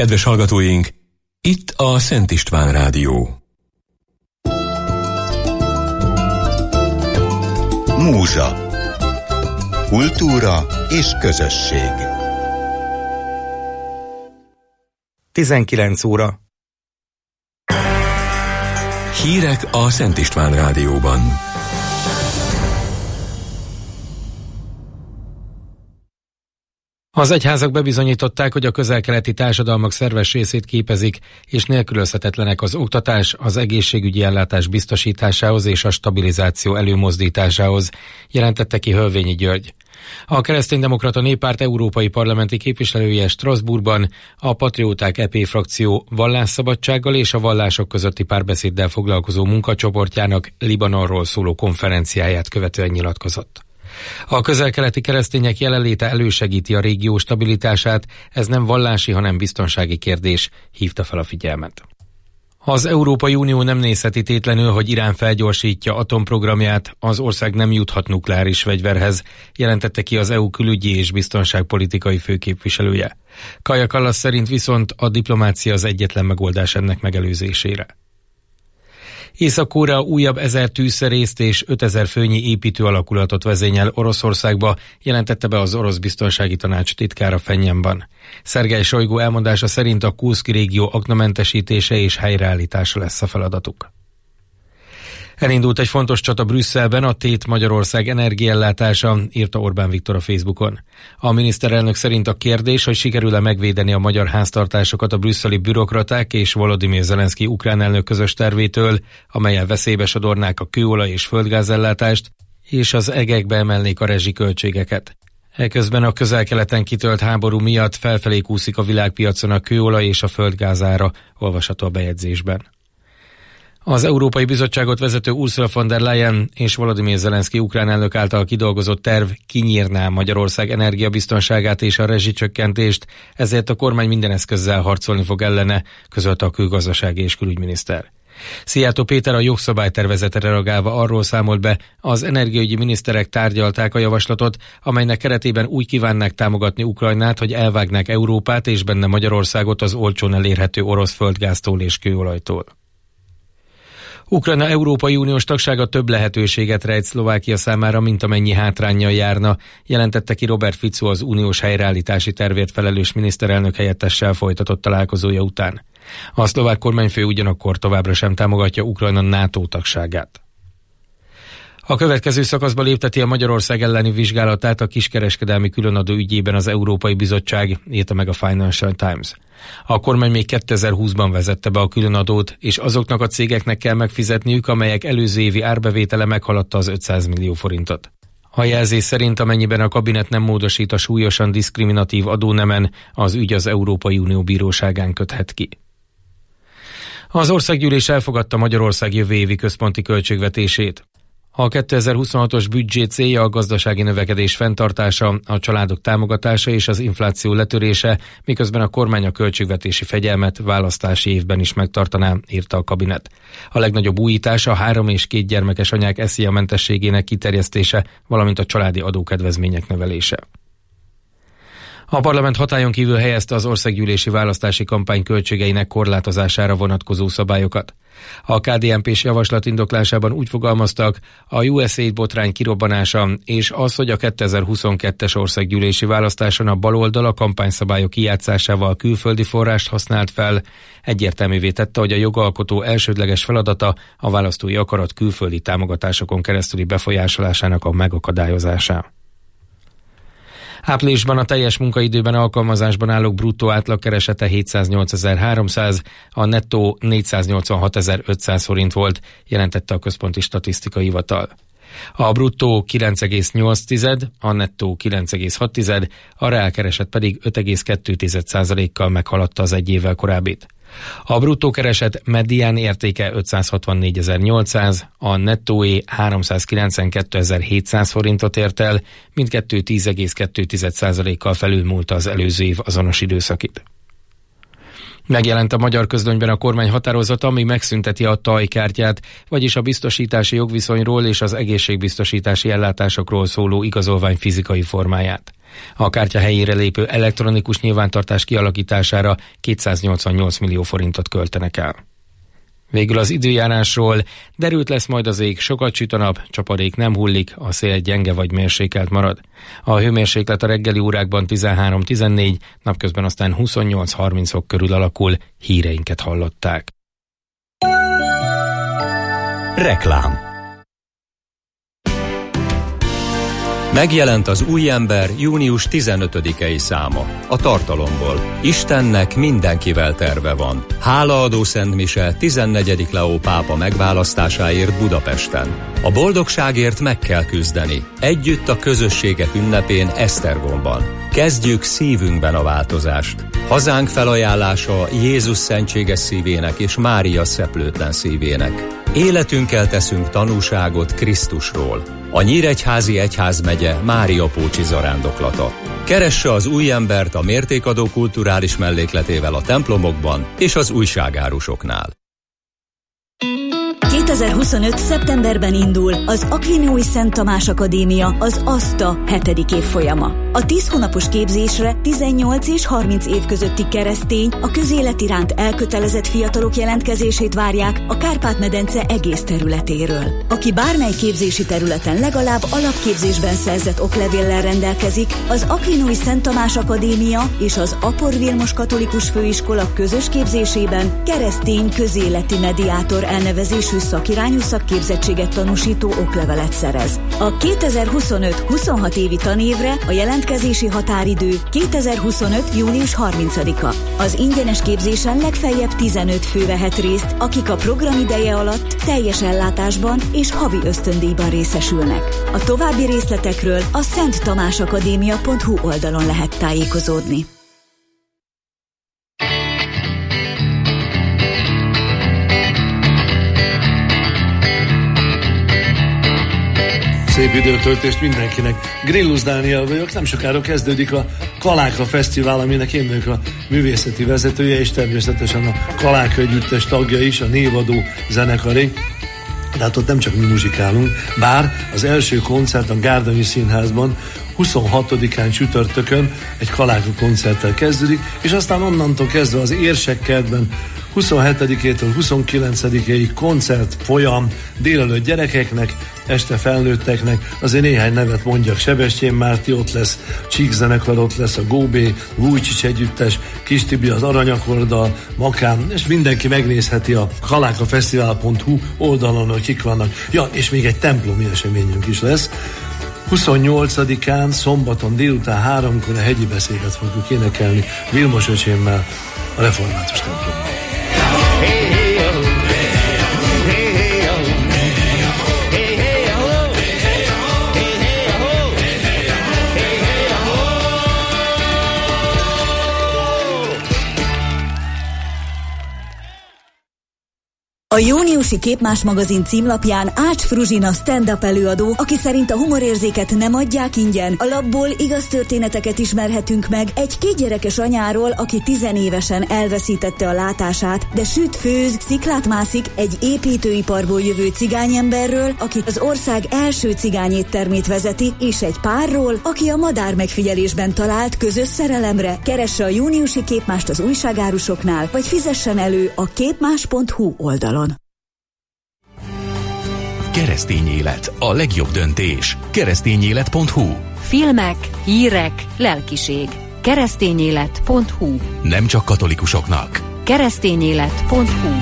Kedves hallgatóink, itt a Szent István Rádió. Múzsa. Kultúra és közösség. 19 óra. Hírek a Szent István Rádióban. Az egyházak bebizonyították, hogy a közel-keleti társadalmak szerves részét képezik, és nélkülözhetetlenek az oktatás, az egészségügyi ellátás biztosításához és a stabilizáció előmozdításához, jelentette ki Hölvényi György. A Kereszténydemokrata Néppárt európai parlamenti képviselője Strasbourgban a Patrióták EP frakció vallásszabadsággal és a vallások közötti párbeszéddel foglalkozó munkacsoportjának Libanonról szóló konferenciáját követően nyilatkozott. A közel-keleti keresztények jelenléte elősegíti a régió stabilitását, ez nem vallási, hanem biztonsági kérdés, hívta fel a figyelmet. Az Európai Unió nem nézheti tétlenül, hogy Irán felgyorsítja atomprogramját, az ország nem juthat nukleáris fegyverhez, jelentette ki az EU külügyi és biztonságpolitikai főképviselője. Kaja Kallas szerint viszont a diplomácia az egyetlen megoldás ennek megelőzésére. Észak-Korea újabb 1000 tűzszerészt és 5000 főnyi építő alakulatot vezényel Oroszországba, jelentette be az orosz biztonsági tanács titkára Phenjanban. Szergej Sojgu elmondása szerint a Kurszki régió aknamentesítése és helyreállítása lesz a feladatuk. Elindult egy fontos csata Brüsszelben, a tét Magyarország energiaellátása, írta Orbán Viktor a Facebookon. A miniszterelnök szerint a kérdés, hogy sikerül-e megvédeni a magyar háztartásokat a brüsszeli bürokraták és Volodymyr Zelenszky ukrán elnök közös tervétől, amellyel veszélybe sodornák a kőolaj és földgázellátást, és az egekbe emelnék a rezsiköltségeket. Eközben a közel-keleten kitölt háború miatt felfelé kúszik a világpiacon a kőolaj és a földgázára, olvasható a bejegyzésben. Az Európai Bizottságot vezető Ursula von der Leyen és Volodymyr Zelenszky ukrán elnök által kidolgozott terv kinyírná Magyarország energiabiztonságát és a rezsicsökkentést, ezért a kormány minden eszközzel harcolni fog ellene, közölte a külgazdasági és külügyminiszter. Szijjártó Péter a jogszabálytervezetre reagálva arról számolt be, az energiaügyi miniszterek tárgyalták a javaslatot, amelynek keretében úgy kívánnák támogatni Ukrajnát, hogy elvágnák Európát és benne Magyarországot az olcsón elérhető orosz földgáztól és kőolajtól. Ukrajna Európai Uniós tagsága több lehetőséget rejt Szlovákia számára, mint amennyi hátránnyal járna, jelentette ki Robert Fico az uniós helyreállítási tervért felelős miniszterelnök helyettessel folytatott találkozója után. A szlovák kormányfő ugyanakkor továbbra sem támogatja Ukrajna NATO tagságát. A következő szakaszba lépteti a Magyarország elleni vizsgálatát a kiskereskedelmi különadó ügyében az Európai Bizottság, írta meg a Financial Times. A kormány még 2020-ban vezette be a különadót, és azoknak a cégeknek kell megfizetniük, amelyek előző évi árbevétele meghaladta az 500 millió forintot. A jelzés szerint, amennyiben a kabinet nem módosít a súlyosan diszkriminatív adónemen, az ügy az Európai Unió bíróságán köthet ki. Az országgyűlés elfogadta Magyarország jövő évi központi költségvetését. A 2026-os büdzsé célja a gazdasági növekedés fenntartása, a családok támogatása és az infláció letörése, miközben a kormány a költségvetési fegyelmet választási évben is megtartaná, írta a kabinet. A legnagyobb újítás a 3 és 2 gyermekes anyák SZIA-mentességének kiterjesztése, valamint a családi adókedvezmények növelése. A parlament hatályon kívül helyezte az országgyűlési választási kampány költségeinek korlátozására vonatkozó szabályokat. A KDNP-s javaslat indoklásában úgy fogalmaztak, a USAID botrány kirobbanása és az, hogy a 2022-es országgyűlési választáson a baloldal a kampányszabályok kijátszásával külföldi forrást használt fel, egyértelművé tette, hogy a jogalkotó elsődleges feladata a választói akarat külföldi támogatásokon keresztüli befolyásolásának a megakadályozása. Áprilisban a teljes munkaidőben alkalmazásban állók bruttó átlagkeresete 708.300, a nettó 486.500 forint volt, jelentette a Központi Statisztikai Hivatal. A bruttó 9,8, a nettó 9,6, a reálkereset pedig 5,2%-kal meghaladta az egy évvel korábbit. A bruttó kereset medián értéke 564.800, a nettóé 392.700 forintot ért el, mindkettő 10,2%-kal felülmúlta az előző év azonos időszakit. Megjelent a Magyar Közlönyben a kormány határozata, ami megszünteti a TAJ-kártyát, vagyis a biztosítási jogviszonyról és az egészségbiztosítási ellátásokról szóló igazolvány fizikai formáját. A kártya helyére lépő elektronikus nyilvántartás kialakítására 288 millió forintot költenek el. Végül az időjárásról: derült lesz majd az ég, sokat süt a nap, csapadék nem hullik, a szél gyenge vagy mérsékelt marad. A hőmérséklet a reggeli órákban 13-14, napközben aztán 28-30 fok körül alakul. Híreinket hallották. Reklám. Megjelent az Új ember június 15-i száma. A tartalomból: Istennek mindenkivel terve van. Hálaadó szentmise 14. Leó pápa megválasztásáért Budapesten. A boldogságért meg kell küzdeni. Együtt a közösségek ünnepén Esztergomban. Kezdjük szívünkben a változást. Hazánk felajánlása Jézus szentséges szívének és Mária szeplőtlen szívének. Életünkkel teszünk tanúságot Krisztusról. A Nyíregyházi Egyházmegye Máriapócsi zarándoklata. Keresse az Új embert a mértékadó kulturális mellékletével a templomokban és az újságárusoknál. 2025. szeptemberben indul az Akvinói Szent Tamás Akadémia, az ASTA 7. évfolyama. A 10 hónapos képzésre 18 és 30 év közötti keresztény, a közélet iránt elkötelezett fiatalok jelentkezését várják a Kárpát-medence egész területéről. Aki bármely képzési területen legalább alapképzésben szerzett oklevéllel rendelkezik, az Akvinói Szent Tamás Akadémia és az Apor Vilmos Katolikus Főiskola közös képzésében keresztény közéleti mediátor elnevezésű szakirányú szakképzettséget tanúsító oklevelet szerez. A 2025-26 évi tanévre a jelentkezési határidő 2025. július 30-a. Az ingyenes képzésen legfeljebb 15 fő vehet részt, akik a program ideje alatt teljes ellátásban és havi ösztöndíjban részesülnek. A további részletekről a szenttamásakadémia.hu oldalon lehet tájékozódni. Szép időtöltést mindenkinek. Grillus Dániel vagyok, nem sokára kezdődik a Kaláka Fesztivál, aminek én vagyok a művészeti vezetője, és természetesen a Kaláka együttes tagja is, a névadó zenekaré. De hát ott nem csak mi muzsikálunk, bár az első koncert a Gárdonyi Színházban 26-án csütörtökön egy Kaláka koncerttel kezdődik, és aztán onnantól kezdve az Érsekkertben 27-től 29-ig koncert folyam, délelőtt gyerekeknek, este felnőtteknek. Azért néhány nevet mondjak: Sebestyén Márti ott lesz, Csík zenekar ott lesz, a Góbé, Vujcsics együttes, Kis Tibi az Aranyakorddal, Makám, és mindenki megnézheti a kalákafesztivál.hu oldalon, hogy kik vannak. Ja, és még egy templomi eseményünk is lesz. 28-án, szombaton délután 3-kor a hegyi beszédet fogjuk énekelni Vilmos öcsémmel a református templomban. A júniusi Képmás magazin címlapján Ács Fruzsina stand-up előadó, aki szerint a humorérzéket nem adják ingyen. A lapból igaz történeteket ismerhetünk meg egy 2 gyerekes anyáról, aki 10 évesen elveszítette a látását, de süt, főz, sziklát mászik, egy építőiparból jövő cigányemberről, aki az ország első cigányéttermét vezeti, és egy párról, aki a madár megfigyelésben talált közös szerelemre. Keresse a júniusi Képmást az újságárusoknál, vagy fizessen elő a képmás.hu oldalon. Keresztény élet, a legjobb döntés. Keresztényélet.hu. Filmek, hírek, lelkiség. Keresztényélet.hu. Nem csak katolikusoknak. Keresztényélet.hu.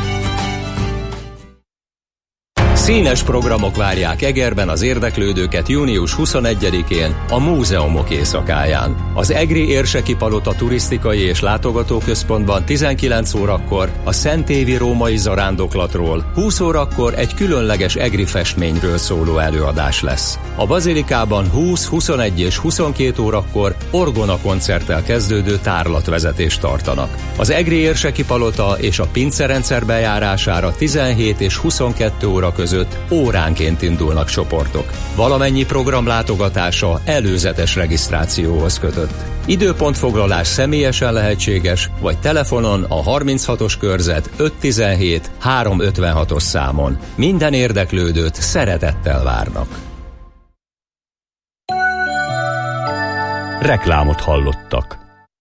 Színes programok várják Egerben az érdeklődőket június 21-én a Múzeumok éjszakáján. Az Egri Érseki Palota turisztikai és látogatóközpontban 19 órakor a Szentévi római zarándoklatról, 20 órakor egy különleges egri festményről szóló előadás lesz. A Bazilikában 20, 21 és 22 órakor orgona koncerttel kezdődő tárlatvezetést tartanak. Az Egri Érseki Palota és a pincerendszer bejárására 17 és 22 óra között óránként indulnak csoportok. Valamennyi program látogatása előzetes regisztrációhoz kötött. Időpontfoglalás személyesen lehetséges, vagy telefonon a 36-os körzet 517 356-os számon. Minden érdeklődőt szeretettel várnak. Reklámot hallottak.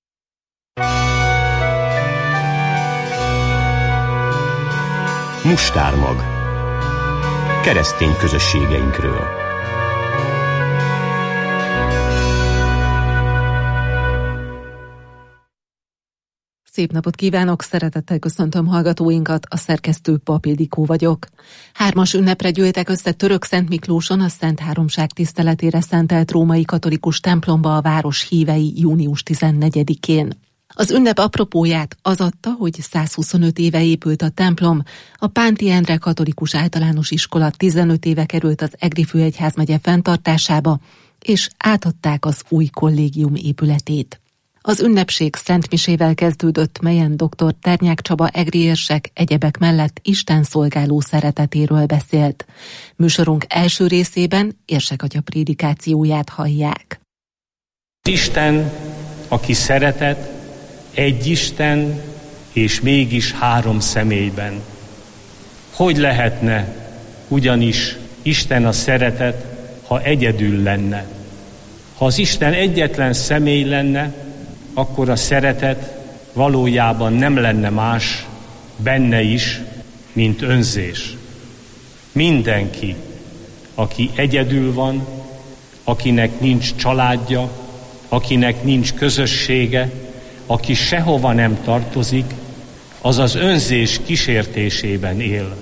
Mustármag. Keresztény közösségeinkről. Szép napot kívánok, szeretettel köszöntöm hallgatóinkat, a szerkesztő Pap Ildikó vagyok. 3 ünnepre gyűltek össze Törökszentmiklóson a Szent Háromság tiszteletére szentelt római katolikus templomba a város hívei június 14-én. Az ünnep apropóját az adta, hogy 125 éve épült a templom, a Pánti Endre Katolikus Általános Iskola 15 éve került az Egri főegyházmegye fenntartásába, és átadták az új kollégium épületét. Az ünnepség szentmisével kezdődött, melyen dr. Ternyák Csaba egri érsek egyebek mellett Isten szolgáló szeretetéről beszélt. Műsorunk első részében érsek atya prédikációját hallják. Isten, aki szeretet, egy Isten, és mégis 3 személyben. Hogy lehetne ugyanis Isten a szeretet, ha egyedül lenne? Ha az Isten egyetlen személy lenne, akkor a szeretet valójában nem lenne más benne is, mint önzés. Mindenki, aki egyedül van, akinek nincs családja, akinek nincs közössége, aki sehova nem tartozik, az az önzés kísértésében él.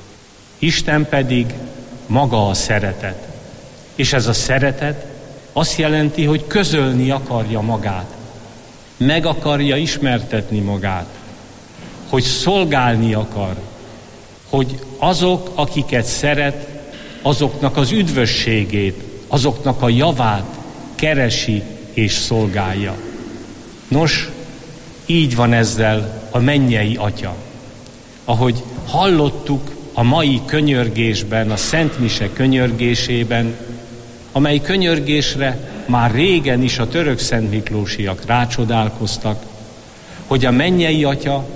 Isten pedig maga a szeretet. És ez a szeretet azt jelenti, hogy közölni akarja magát. Meg akarja ismertetni magát, hogy szolgálni akar, hogy azok, akiket szeret, azoknak az üdvösségét, azoknak a javát keresi és szolgálja. Nos, így van ezzel a mennyei Atya. Ahogy hallottuk a mai könyörgésben, a Szentmise könyörgésében, amely könyörgésre már régen is a törökszentmiklósiak rácsodálkoztak, hogy a mennyei Atya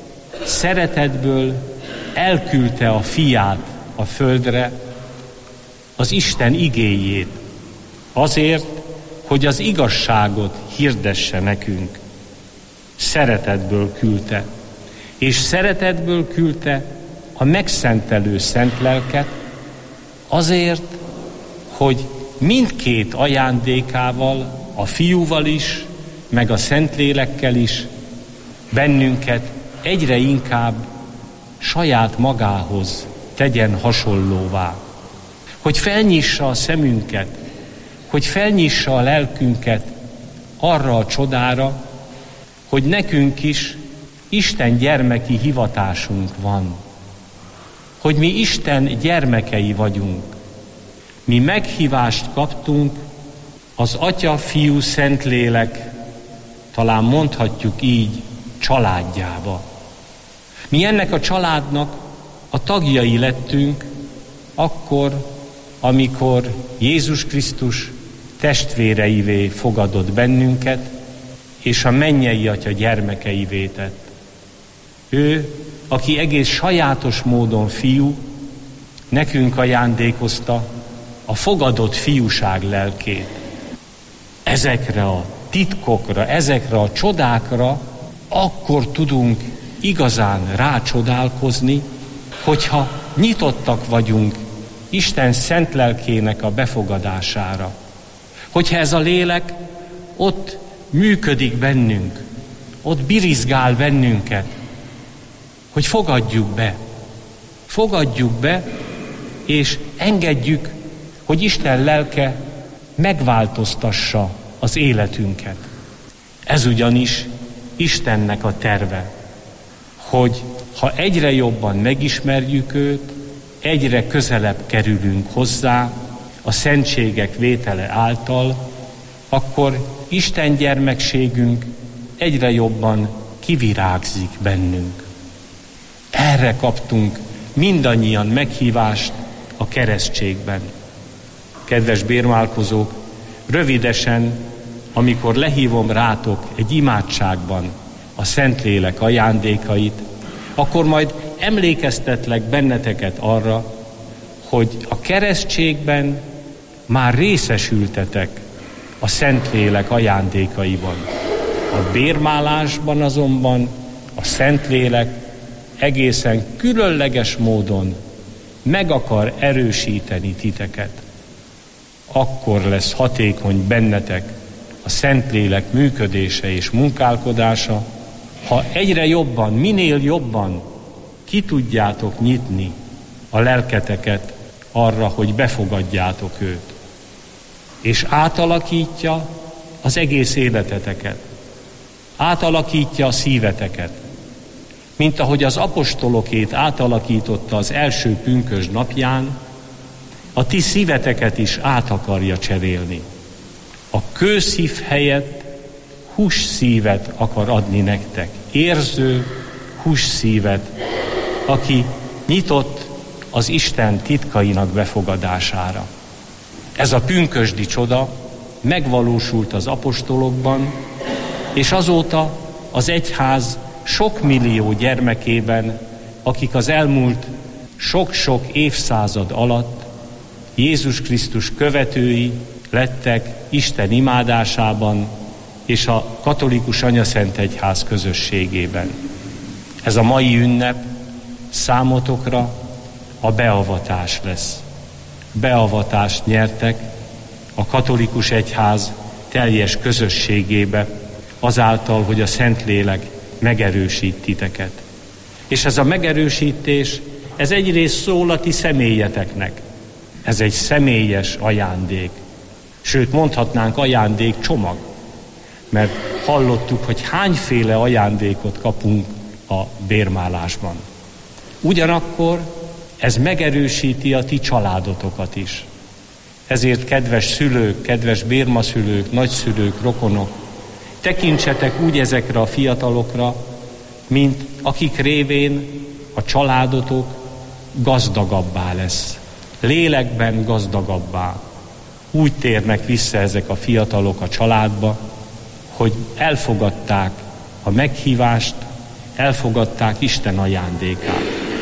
szeretetből elküldte a fiát a földre, az Isten igéjét, azért, hogy az igazságot hirdesse nekünk. Szeretetből küldte, és szeretetből küldte a megszentelő szent lelket, azért, hogy mindkét ajándékával, a fiúval is, meg a Szentlélekkel is bennünket egyre inkább saját magához tegyen hasonlóvá. Hogy felnyissa a szemünket, hogy felnyissa a lelkünket arra a csodára, hogy nekünk is Isten gyermeki hivatásunk van. Hogy mi Isten gyermekei vagyunk. Mi meghívást kaptunk az Atya, Fiú, Szentlélek, talán mondhatjuk így, családjába. Mi ennek a családnak a tagjai lettünk akkor, amikor Jézus Krisztus testvéreivé fogadott bennünket, és a mennyei Atya gyermekeivé tett. Ő, aki egész sajátos módon fiú, nekünk ajándékozta a fogadott fiúság lelkét. Ezekre a titkokra, ezekre a csodákra akkor tudunk igazán rácsodálkozni, hogyha nyitottak vagyunk Isten szent lelkének a befogadására. Hogyha ez a lélek ott működik bennünk, ott birizgál bennünket, hogy fogadjuk be, és engedjük, hogy Isten lelke megváltoztassa az életünket. Ez ugyanis Istennek a terve, hogy ha egyre jobban megismerjük őt, egyre közelebb kerülünk hozzá a szentségek vétele által, akkor Isten gyermekségünk egyre jobban kivirágzik bennünk. Erre kaptunk mindannyian meghívást a keresztségben. Kedves bérmálkozók, rövidesen, amikor lehívom rátok egy imádságban a Szentlélek ajándékait, akkor majd emlékeztetlek benneteket arra, hogy a keresztségben már részesültetek a Szentlélek ajándékaiban. A bérmálásban azonban a Szentlélek egészen különleges módon meg akar erősíteni titeket. Akkor lesz hatékony bennetek a Szentlélek működése és munkálkodása, ha egyre jobban, minél jobban ki tudjátok nyitni a lelketeket arra, hogy befogadjátok őt. És átalakítja az egész életeteket. Átalakítja a szíveteket. Mint ahogy az apostolokét átalakította az első pünkösd napján, a ti szíveteket is át akarja cserélni. A kőszív helyett hússzívet akar adni nektek. Érző hússzívet, aki nyitott az Isten titkainak befogadására. Ez a pünkösdi csoda megvalósult az apostolokban, és azóta az egyház sok millió gyermekében, akik az elmúlt sok-sok évszázad alatt Jézus Krisztus követői lettek Isten imádásában és a katolikus Anyaszent Egyház közösségében. Ez a mai ünnep számotokra a beavatás lesz. Beavatást nyertek a katolikus egyház teljes közösségébe, azáltal, hogy a Szentlélek megerősít titeket. És ez a megerősítés, ez egyrészt szól a ti személyeteknek. Ez egy személyes ajándék. Sőt, mondhatnánk ajándékcsomag. Mert hallottuk, hogy hányféle ajándékot kapunk a bérmálásban. Ugyanakkor ez megerősíti a ti családotokat is. Ezért, kedves szülők, kedves bérmaszülők, nagyszülők, rokonok, tekintsetek úgy ezekre a fiatalokra, mint akik révén a családotok gazdagabbá lesz. Lélekben gazdagabbá. Úgy térnek vissza ezek a fiatalok a családba, hogy elfogadták a meghívást, elfogadták Isten ajándékát.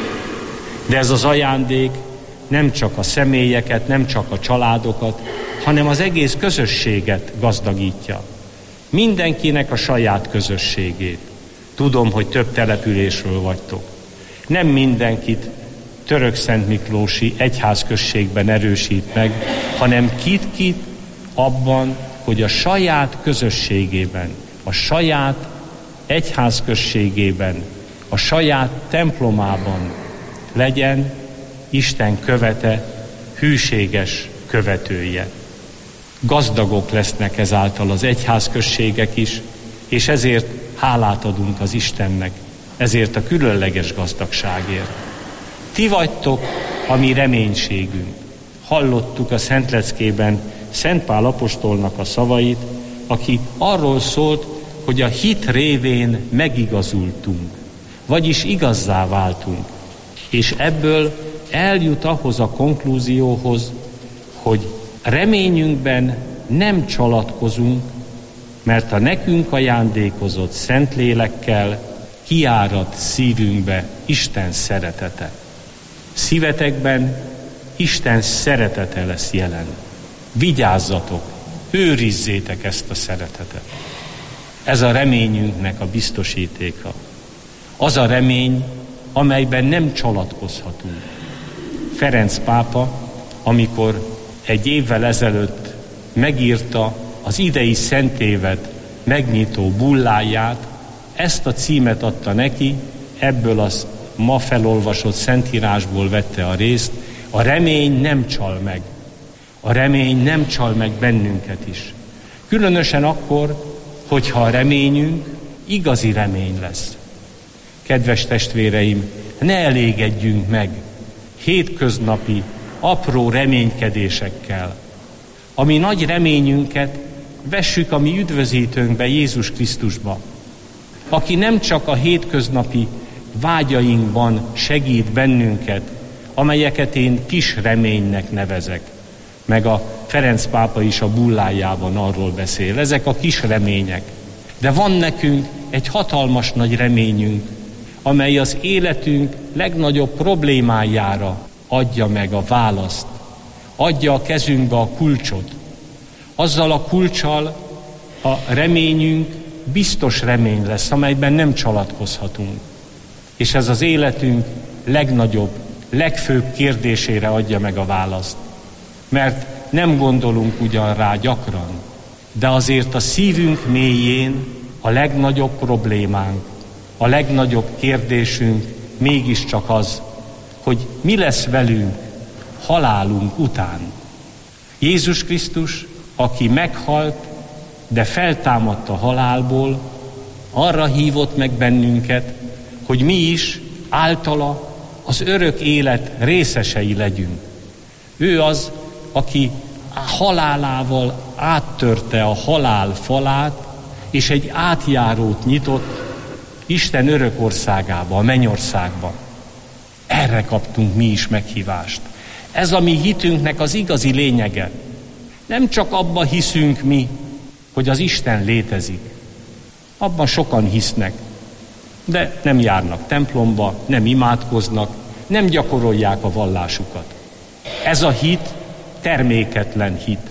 De ez az ajándék nem csak a személyeket, nem csak a családokat, hanem az egész közösséget gazdagítja. Mindenkinek a saját közösségét. Tudom, hogy több településről vagytok. Nem mindenkit Törökszentmiklósi egyházközségben erősít meg, hanem kit abban, hogy a saját közösségében, a saját egyházközségében, a saját templomában legyen Isten követe, hűséges követője. Gazdagok lesznek ezáltal az egyházközségek is, és ezért hálát adunk az Istennek, ezért a különleges gazdagságért. Ti vagytok a mi reménységünk. Hallottuk a Szentleckében Szent Pál apostolnak a szavait, aki arról szólt, hogy a hit révén megigazultunk, vagyis igazzá váltunk. És ebből eljut ahhoz a konklúzióhoz, hogy reményünkben nem csalatkozunk, mert a nekünk ajándékozott Szentlélekkel kiárad szívünkbe Isten szeretete. Szívetekben Isten szeretete lesz jelen. Vigyázzatok, őrizzétek ezt a szeretetet. Ez a reményünknek a biztosítéka. Az a remény, amelyben nem csalatkozhatunk. Ferenc pápa, amikor egy évvel ezelőtt megírta az idei szentévet megnyitó bulláját, ezt a címet adta neki, ebből az ma felolvasott szentírásból vette a részt: a remény nem csal meg. A remény nem csal meg bennünket is. Különösen akkor, hogyha a reményünk igazi remény lesz. Kedves testvéreim, ne elégedjünk meg hétköznapi, apró reménykedésekkel. A mi nagy reményünket vessük a mi üdvözítőnkbe, Jézus Krisztusba, aki nem csak a hétköznapi vágyainkban segít bennünket, amelyeket én kis reménynek nevezek, meg a Ferenc pápa is a bullájában arról beszél. Ezek a kis remények. De van nekünk egy hatalmas nagy reményünk, amely az életünk legnagyobb problémájára adja meg a választ, adja a kezünkbe a kulcsot, Azzal a kulccsal a reményünk biztos remény lesz, amelyben nem csalatkozhatunk. És ez az életünk legnagyobb, legfőbb kérdésére adja meg a választ. Mert nem gondolunk ugyan rá gyakran, de azért a szívünk mélyén a legnagyobb problémánk, a legnagyobb kérdésünk mégiscsak az, hogy mi lesz velünk halálunk után. Jézus Krisztus, aki meghalt, de feltámadt a halálból, arra hívott meg bennünket, hogy mi is általa az örök élet részesei legyünk. Ő az, aki halálával áttörte a halál falát, és egy átjárót nyitott Isten örök országába, a mennyországba. Erre kaptunk mi is meghívást. Ez a mi hitünknek az igazi lényege. Nem csak abba hiszünk mi, hogy az Isten létezik. Abban sokan hisznek, de nem járnak templomba, nem imádkoznak, nem gyakorolják a vallásukat. Ez a hit terméketlen hit.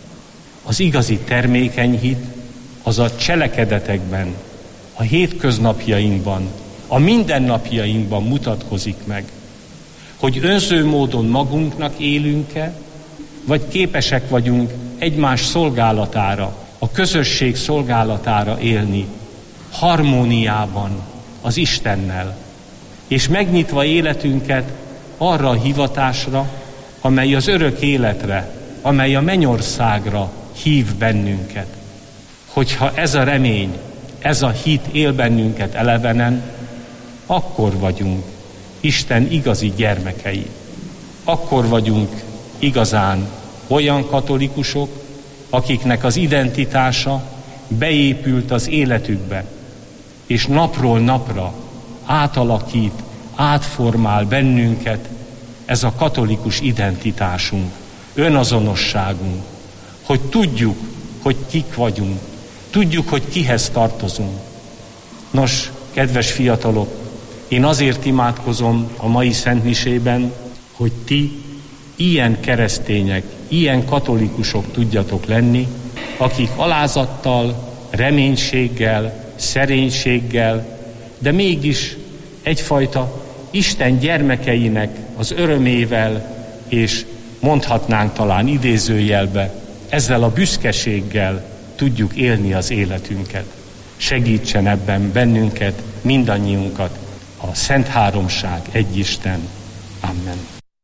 Az igazi termékeny hit az a cselekedetekben, a hétköznapjainkban, a mindennapjainkban mutatkozik meg. Hogy önző módon magunknak élünk-e, vagy képesek vagyunk egymás szolgálatára, a közösség szolgálatára élni, harmóniában az Istennel, és megnyitva életünket arra a hivatásra, amely az örök életre, amely a mennyországra hív bennünket. Hogyha ez a remény, ez a hit él bennünket elevenen, akkor vagyunk Isten igazi gyermekei. Akkor vagyunk igazán olyan katolikusok, akiknek az identitása beépült az életükbe, és napról napra átalakít, átformál bennünket ez a katolikus identitásunk, önazonosságunk, hogy tudjuk, hogy kik vagyunk, tudjuk, hogy kihez tartozunk. Nos, kedves fiatalok, én azért imádkozom a mai szentmisében, hogy ti ilyen keresztények, ilyen katolikusok tudjatok lenni, akik alázattal, reménységgel, szerénységgel, de mégis egyfajta Isten gyermekeinek az örömével, és mondhatnánk talán idézőjelbe, ezzel a büszkeséggel tudjuk élni az életünket. Segítsen ebben bennünket, mindannyiunkat a Szent Háromság, egy Isten. Amen.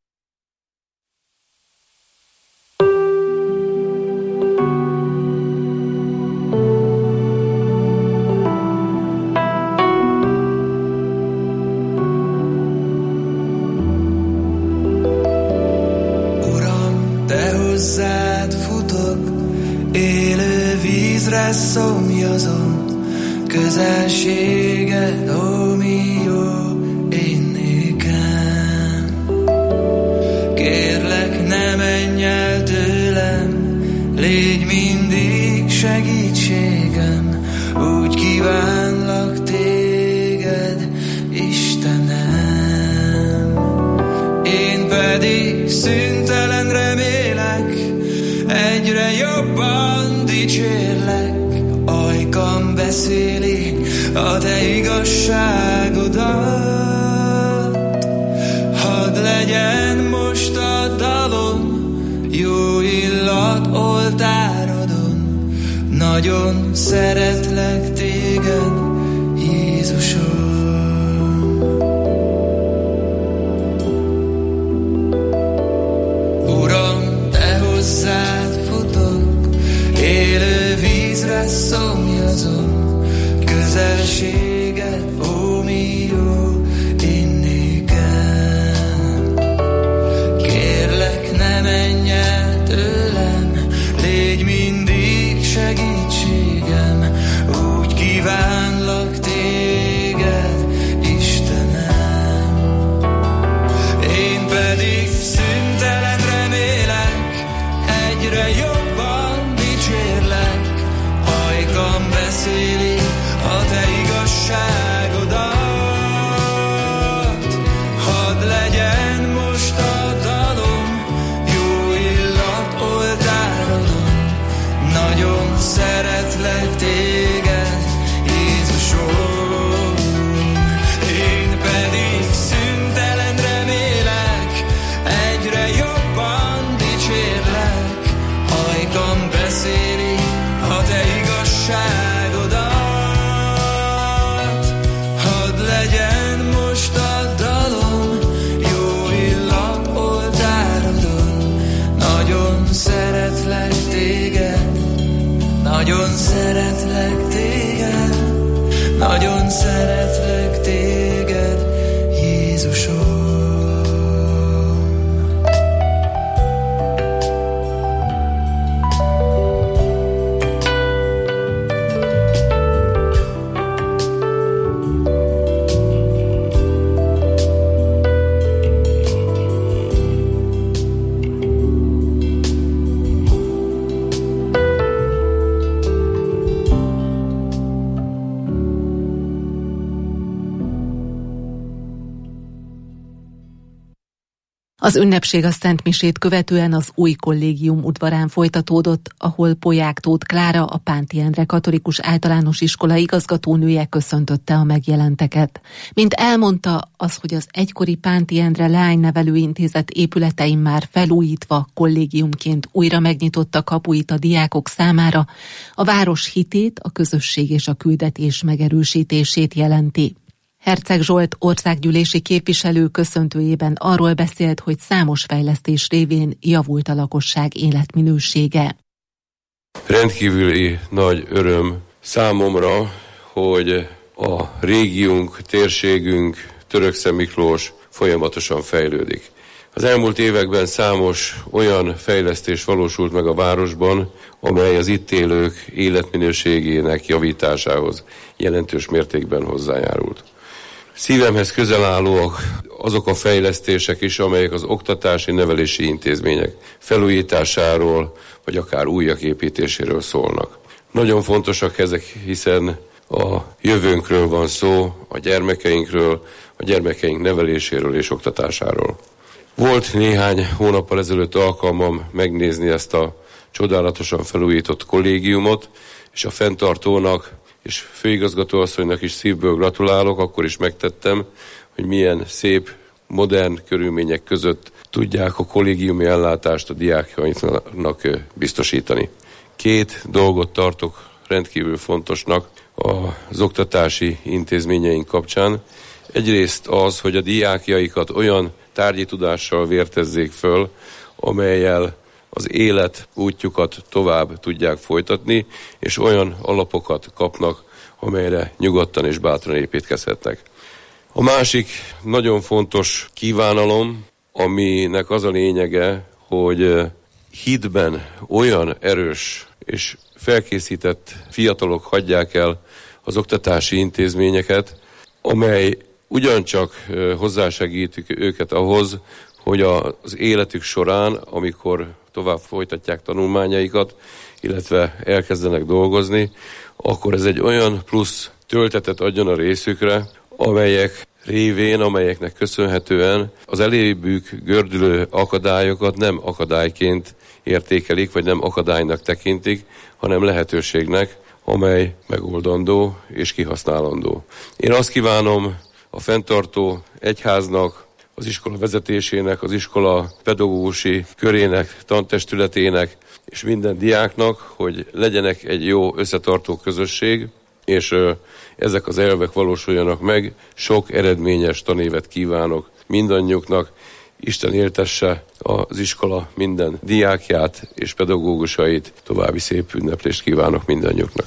Szomjazom, közelséged, ó, mi jó én nékem. Kérlek, ne menj el tőlem, légy mindig segítségem, úgy kívánlak téged, Istenem. Én pedig szüntelen remélek, egyre jobban dicsérlek, ajkam beszéli a te igazságodat. Hadd legyen most a dalom, jó illat oltárodon, nagyon szeretlek téged, Jézusom. Uram, te hozzád futok, élő vízre szomjazom, közelséged, ó, mi jó én nékem. Kérlek, ne menj el tőlem, légy mindig segítségem, úgy kívánlak téged, Istenem. Én pedig szüntelen remélek, egyre jobban dicsérlek, ajkam beszéli a te igazságodat. Hadd legyen most a dalom, jó illat oltárodon, Nagyon szeretlek téged, nagyon szeretlek téged, Jézusom. Az ünnepség a Szent Misét követően az új kollégium udvarán folytatódott, ahol Polyák Tóth Klára, a Pánti Endre Katolikus Általános Iskola igazgatónője köszöntötte a megjelenteket. Mint elmondta, az, hogy az egykori Pánti Endre Leánynevelő Intézet épületein már felújítva kollégiumként újra megnyitotta kapuit a diákok számára, a város hitét, a közösség és a küldetés megerősítését jelenti. Herceg Zsolt országgyűlési képviselő köszöntőjében arról beszélt, hogy számos fejlesztés révén javult a lakosság életminősége. Rendkívüli nagy öröm számomra, hogy a régiunk, térségünk, Törökszentmiklós folyamatosan fejlődik. Az elmúlt években számos olyan fejlesztés valósult meg a városban, amely az itt élők életminőségének javításához jelentős mértékben hozzájárult. Szívemhez közel állóak azok a fejlesztések is, amelyek az oktatási, nevelési intézmények felújításáról, vagy akár újak építéséről szólnak. Nagyon fontosak ezek, hiszen a jövőnkről van szó, a gyermekeinkről, a gyermekeink neveléséről és oktatásáról. Volt néhány hónappal ezelőtt alkalmam megnézni ezt a csodálatosan felújított kollégiumot, és a fenntartónak és főigazgatóasszonynak is szívből gratulálok, akkor is megtettem, hogy milyen szép, modern körülmények között tudják a kollégiumi ellátást a diákjainknak biztosítani. Két dolgot tartok rendkívül fontosnak az oktatási intézményeink kapcsán. Egyrészt az, hogy a diákjaikat olyan tárgyi tudással vértezzék föl, amellyel az élet útjukat tovább tudják folytatni, és olyan alapokat kapnak, amelyre nyugodtan és bátran építkezhetnek. A másik nagyon fontos kívánalom, aminek az a lényege, hogy hitben olyan erős és felkészített fiatalok hagyják el az oktatási intézményeket, amely ugyancsak hozzásegítik őket ahhoz, hogy az életük során, amikor tovább folytatják tanulmányaikat, illetve elkezdenek dolgozni, akkor ez egy olyan plusz töltetet adjon a részükre, amelyek révén, amelyeknek köszönhetően az elébük gördülő akadályokat nem akadályként értékelik, vagy nem akadálynak tekintik, hanem lehetőségnek, amely megoldandó és kihasználandó. Én azt kívánom a fenntartó egyháznak, az iskola vezetésének, az iskola pedagógusi körének, tantestületének és minden diáknak, hogy legyenek egy jó összetartó közösség, és ezek az elvek valósuljanak meg. Sok eredményes tanévet kívánok mindannyiuknak. Isten éltesse az iskola minden diákját és pedagógusait. További szép ünneplést kívánok mindannyiuknak.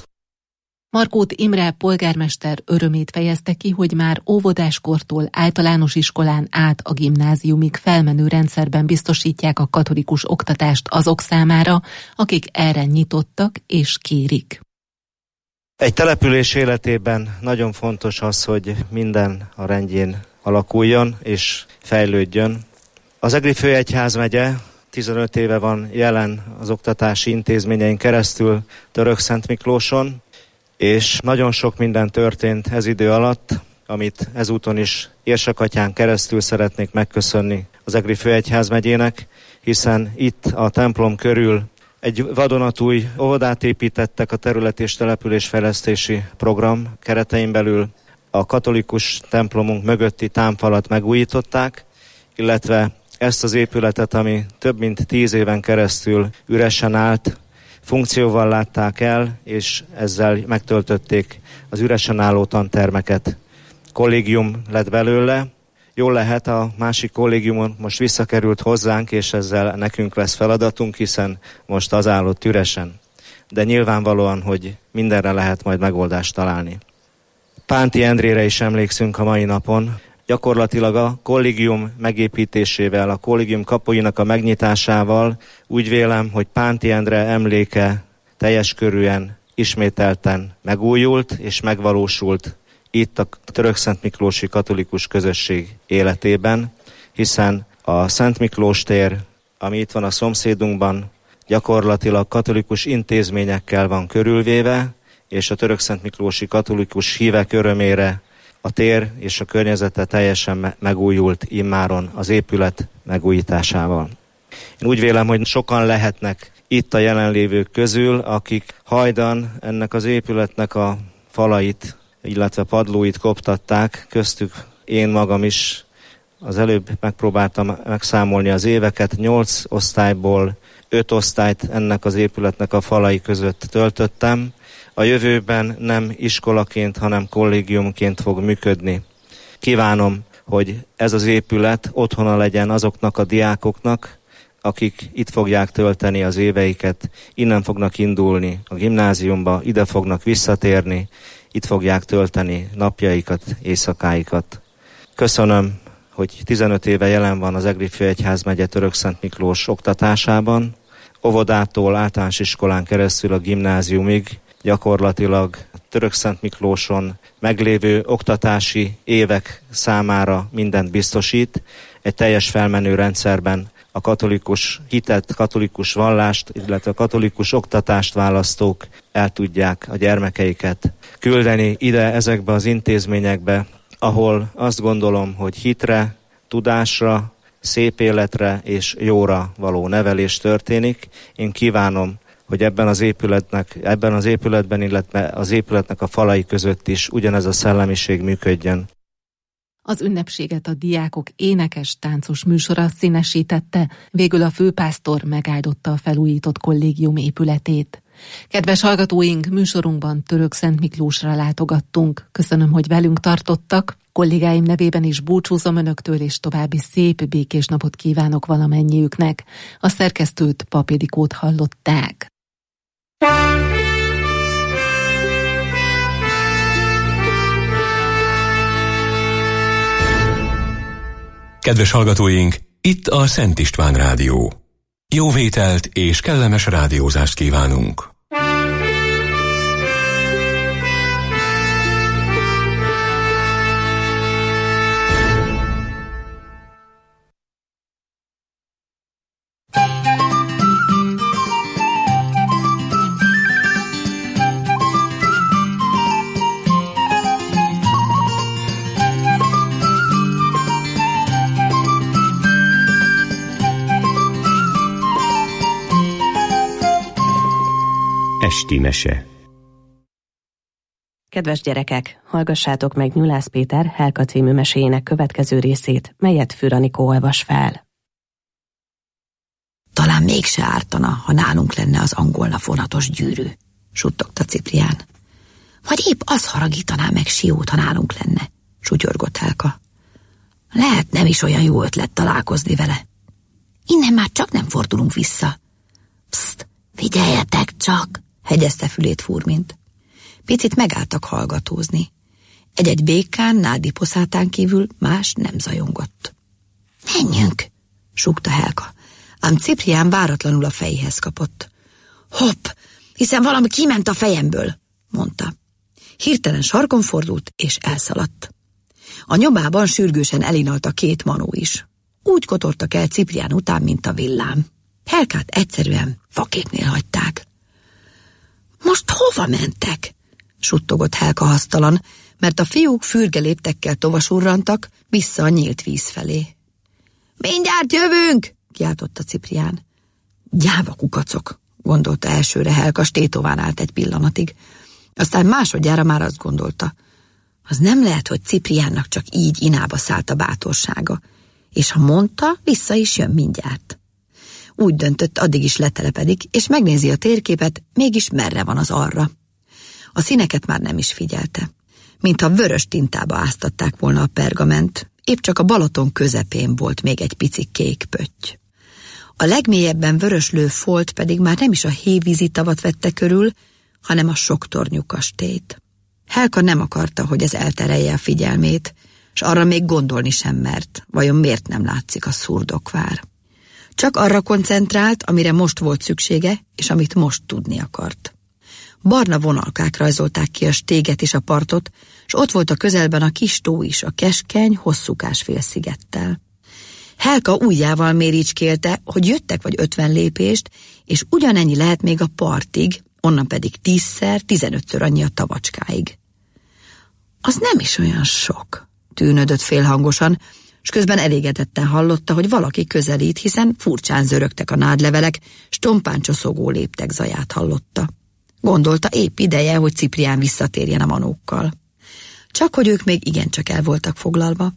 Markót Imre polgármester örömét fejezte ki, hogy már óvodáskortól általános iskolán át a gimnáziumig felmenő rendszerben biztosítják a katolikus oktatást azok számára, akik erre nyitottak és kérik. Egy település életében nagyon fontos az, hogy minden a rendjén alakuljon és fejlődjön. Az Egri Főegyházmegye 15 éve van jelen az oktatási intézményein keresztül Törökszentmiklóson, és nagyon sok minden történt ez idő alatt, amit ezúton is érsekatyán keresztül szeretnék megköszönni az Egri Főegyházmegyének, hiszen itt a templom körül egy vadonatúj óvodát építettek a terület és településfejlesztési program keretein belül, a katolikus templomunk mögötti támfalat megújították, illetve ezt az épületet, ami több mint 10 éven keresztül üresen állt, funkcióval látták el, és ezzel megtöltötték az üresen álló tantermeket. Kollégium lett belőle, jól lehet, a másik kollégiumon most visszakerült hozzánk, és ezzel nekünk lesz feladatunk, hiszen most az állott üresen. de nyilvánvalóan, hogy mindenre lehet majd megoldást találni. Pánti Endrére is emlékszünk a mai napon. Gyakorlatilag a kollégium megépítésével, a kollégium kapuinak a megnyitásával úgy vélem, hogy Pánti Endre emléke teljes körűen, ismételten megújult és megvalósult itt a Törökszentmiklósi katolikus közösség életében, hiszen a Szent Miklós tér, ami itt van a szomszédunkban, gyakorlatilag katolikus intézményekkel van körülvéve, és a Törökszentmiklósi katolikus hívek örömére a tér és a környezete teljesen megújult immáron az épület megújításával. Én úgy vélem, hogy sokan lehetnek itt a jelenlévők közül, akik hajdan ennek az épületnek a falait, illetve padlóit koptatták, köztük én magam is. Az előbb megpróbáltam megszámolni az éveket, 8 osztályból 5 osztályt ennek az épületnek a falai között töltöttem. A jövőben nem iskolaként, hanem kollégiumként fog működni. Kívánom, hogy ez az épület otthona legyen azoknak a diákoknak, akik itt fogják tölteni az éveiket, innen fognak indulni a gimnáziumba, ide fognak visszatérni, itt fogják tölteni napjaikat, éjszakáikat. Köszönöm, hogy 15 éve jelen van az Egri Főegyházmegye Törökszentmiklós oktatásában, óvodától általános iskolán keresztül a gimnáziumig, gyakorlatilag Törökszentmiklóson meglévő oktatási évek számára mindent biztosít, egy teljes felmenő rendszerben a katolikus hitet, katolikus vallást, illetve a katolikus oktatást választók el tudják a gyermekeiket küldeni ide ezekbe az intézményekbe, ahol azt gondolom, hogy hitre, tudásra, szép életre és jóra való nevelés történik. Én kívánom, hogy ebben az épületben, illetve az épületnek a falai között is ugyanez a szellemiség működjön. Az ünnepséget a diákok énekes, táncos műsora színesítette, végül a főpásztor megáldotta a felújított kollégium épületét. Kedves hallgatóink, műsorunkban Törökszentmiklósra látogattunk. Köszönöm, hogy velünk tartottak. Kollégáim nevében is búcsúzom önöktől, és további szép, békés napot kívánok valamennyiüknek. A szerkesztőt, Pap Ildikót hallották. Kedves hallgatóink, itt a Szent István Rádió. Jó vételt és kellemes rádiózást kívánunk! Esti mese. Kedves gyerekek, hallgassátok meg Nyulász Péter Helka című meséjének következő részét, melyet Für Anikó olvas fel. Talán mégse ártana, ha nálunk lenne az angolna fonatos gyűrű, suttogta Ciprián. Vagy épp az haragítaná meg Siót, ha nálunk lenne, sutyorgott Helka. Lehet nem is olyan jó ötlet találkozni vele. Innen már csak nem fordulunk vissza. Pszt, figyeljetek csak! Hegyezte fülét Furmint. Picit megálltak hallgatózni. Egy-egy békán, Nádi poszátán kívül más nem zajongott. Menjünk, súgta Helka, ám Ciprián váratlanul a fejéhez kapott. Hopp, hiszen valami kiment a fejemből, mondta. Hirtelen sarkon fordult és elszaladt. A nyomában sürgősen elinalt a két manó is. Úgy kotortak el Ciprián után, mint a villám. Helkát egyszerűen faképnél hagyták. Most hova mentek? Suttogott Helka hasztalan, mert a fiúk fürge léptekkel tovasurrantak vissza a nyílt víz felé. Mindjárt jövünk! Kiáltotta Ciprián. Gyáva kukacok, gondolta elsőre Helka, stétován állt egy pillanatig. Aztán másodjára már azt gondolta. Az nem lehet, hogy Cipriánnak csak így inába szállt a bátorsága, és ha mondta, vissza is jön mindjárt. Úgy döntött, addig is letelepedik, és megnézi a térképet, mégis merre van az arra. A színeket már nem is figyelte. Mintha vörös tintába áztatták volna a pergament, épp csak a Balaton közepén volt még egy pici kék pötty. A legmélyebben vöröslő folt pedig már nem is a hévízi tavat vette körül, hanem a soktornyú kastélyt. Helka nem akarta, hogy ez elterelje a figyelmét, s arra még gondolni sem mert, vajon miért nem látszik a szurdokvár. Csak arra koncentrált, amire most volt szüksége, és amit most tudni akart. Barna vonalkák rajzolták ki a stéget és a partot, s ott volt a közelben a kis tó is, a keskeny, hosszúkás félszigettel. Helka ujjával méricskélte, hogy jöttek vagy 50 lépést, és ugyanennyi lehet még a partig, onnan pedig 10-szer, 15-ször annyi a tavacskáig. Az nem is olyan sok, tűnődött félhangosan, s közben elégedetten hallotta, hogy valaki közelít, hiszen furcsán zörögtek a nádlevelek, s tompán csoszogó léptek zaját hallotta. Gondolta, épp ideje, hogy Ciprián visszatérjen a manókkal. Csak hogy ők még igencsak el voltak foglalva.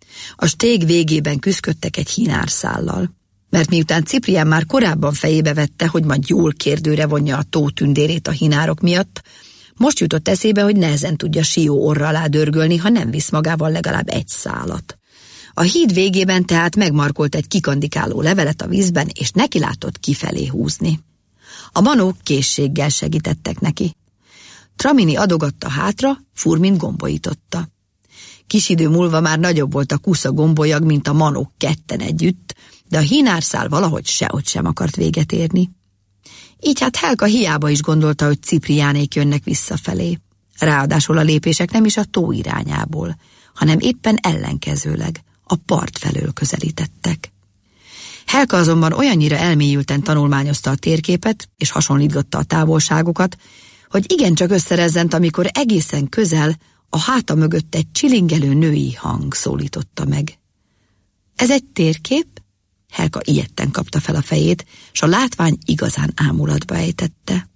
A stég végében küszködtek egy hinárszállal, mert miután Ciprián már korábban fejébe vette, hogy majd jól kérdőre vonja a tó tündérét a hinárok miatt, most jutott eszébe, hogy nehezen tudja Sió orra alá dörgölni, ha nem visz magával legalább egy szálat. A híd végében tehát megmarkolt egy kikandikáló levelet a vízben, és neki látott kifelé húzni. A manók készséggel segítettek neki. Tramini adogatta hátra, Furmin gombolította. Kis idő múlva már nagyobb volt a kusza gombolyag, mint a manók ketten együtt, de a hinárszál valahogy sehogy sem akart véget érni. Így hát Helka hiába is gondolta, hogy Cipriánék jönnek visszafelé. Ráadásul a lépések nem is a tó irányából, hanem éppen ellenkezőleg, a part felől közelítettek. Helka azonban olyannyira elmélyülten tanulmányozta a térképet, és hasonlítgatta a távolságokat, hogy igencsak összerezzent, amikor egészen közel a háta mögött egy csilingelő női hang szólította meg. Ez egy térkép? Helka ijedten kapta fel a fejét, s a látvány igazán ámulatba ejtette.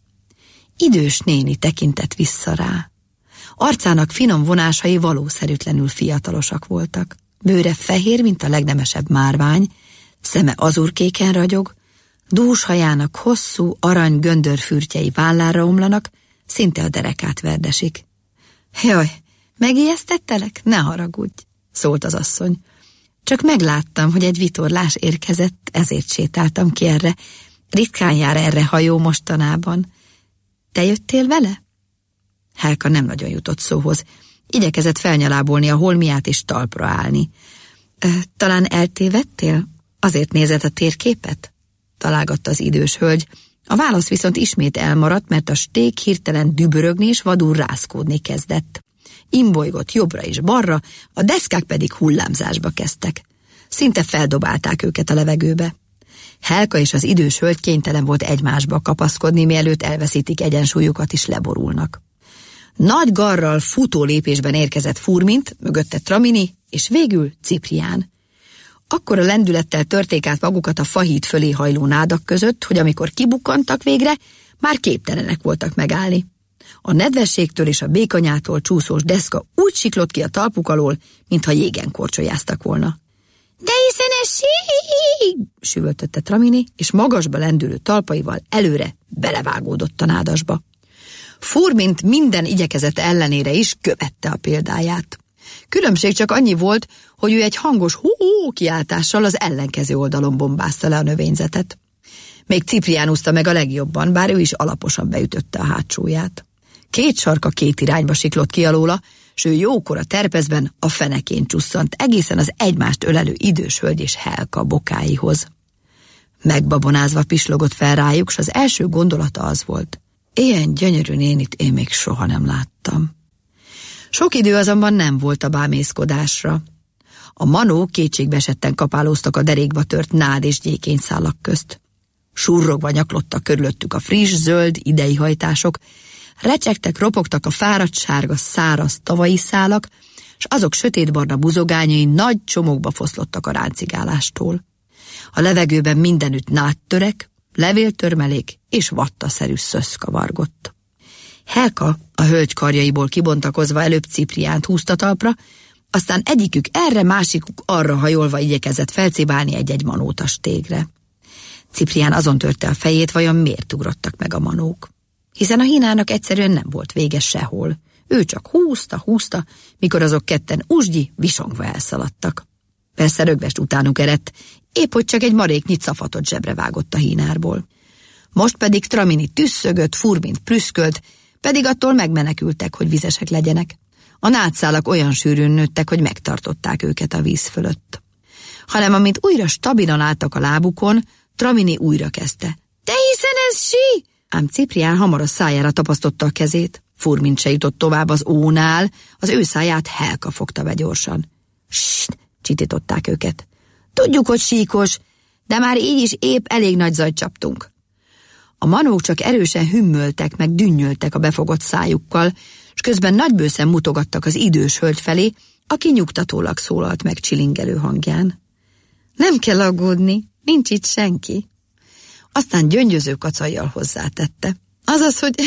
Idős néni tekintett vissza rá. Arcának finom vonásai valószerűtlenül fiatalosak voltak. Bőre fehér, mint a legnemesebb márvány, szeme azurkéken ragyog, dús hajának hosszú, arany göndörfürtjei vállára omlanak, szinte a derekát verdesik. Jaj, megijesztettelek? Ne haragudj, szólt az asszony. Csak megláttam, hogy egy vitorlás érkezett, ezért sétáltam ki erre. Ritkán jár erre hajó mostanában. Te jöttél vele? Helka nem nagyon jutott szóhoz. Igyekezett felnyalábolni a holmiát és talpra állni. Talán eltévedtél? Azért nézett a térképet? Találgatta az idős hölgy. A válasz viszont ismét elmaradt, mert a stég hirtelen dübörögni és vadul rázkódni kezdett. Imbolygott jobbra és balra, a deszkák pedig hullámzásba kezdtek. Szinte feldobálták őket a levegőbe. Helka és az idős hölgy kénytelen volt egymásba kapaszkodni, mielőtt elveszítik egyensúlyukat és leborulnak. Nagy garral futó lépésben érkezett Furmint, mögötte Tramini, és végül Ciprián. Akkora lendülettel törték át magukat a fahíd fölé hajló nádak között, hogy amikor kibukkantak végre, már képtelenek voltak megállni. A nedvességtől és a békanyától csúszós deszka úgy siklott ki a talpuk alól, mintha jégen korcsolyáztak volna. De hiszen ez síg! Süvöltötte Tramini, és magasba lendülő talpaival előre belevágódott a nádasba. Furmint minden igyekezete ellenére is követte a példáját. Különbség csak annyi volt, hogy ő egy hangos hó kiáltással az ellenkező oldalon bombázta le a növényzetet. Még Ciprián úszta meg a legjobban, bár ő is alaposan beütötte a hátsóját. Két sarka két irányba siklott ki alóla, s ő jókora terpezben a fenekén csusszant egészen az egymást ölelő idős hölgy és Helka bokáihoz. Megbabonázva pislogott fel rájuk, s az első gondolata az volt: ilyen gyönyörű nénit én még soha nem láttam. Sok idő azonban nem volt a bámészkodásra. A manók kétségbeesetten kapálóztak a derékba tört nád és gyékényszálak közt. Surrogva nyaklottak körülöttük a friss, zöld idejhajtások, recsegtek, ropogtak a fáradt sárga, száraz tavai szálak, s azok sötétbarna buzogányai nagy csomókba foszlottak a ráncigálástól. A levegőben mindenütt nádtörek, levéltörmelék és vattaszerű szösz kavargott. Helka a hölgy karjaiból kibontakozva előbb Cipriánt húzta talpra, aztán egyikük erre, másikuk arra hajolva igyekezett felcibálni egy-egy manót a stégre. Ciprián azon törte a fejét, vajon miért ugrottak meg a manók. Hiszen a hínának egyszerűen nem volt vége sehol. Ő csak húzta, mikor azok ketten usgyi, visongva elszaladtak. Persze rögvest utánuk eredt, épp hogy csak egy maréknyi cafatot zsebre vágott a hínárból. Most pedig Tramini tüsszögött, Furmint prüszkölt, pedig attól megmenekültek, hogy vizesek legyenek. A nátszálak olyan sűrűn nőttek, hogy megtartották őket a víz fölött. Hanem amint újra stabilan álltak a lábukon, Tramini újra kezdte. De hiszen ez sí! Ám Ciprián hamar a szájára tapasztotta a kezét. Furmint se jutott tovább az ónál, az ő száját Helka fogta be gyorsan. Ssst! Csitították őket. Tudjuk, hogy síkos, de már így is épp elég nagy zajt csaptunk. A manók csak erősen hümmöltek, meg dünnyöltek a befogott szájukkal, és közben nagybőszen mutogattak az idős hölgy felé, aki nyugtatólag szólalt meg csilingelő hangján. Nem kell aggódni, nincs itt senki. Aztán gyöngyöző kacajjal hozzátette. Azaz, hogy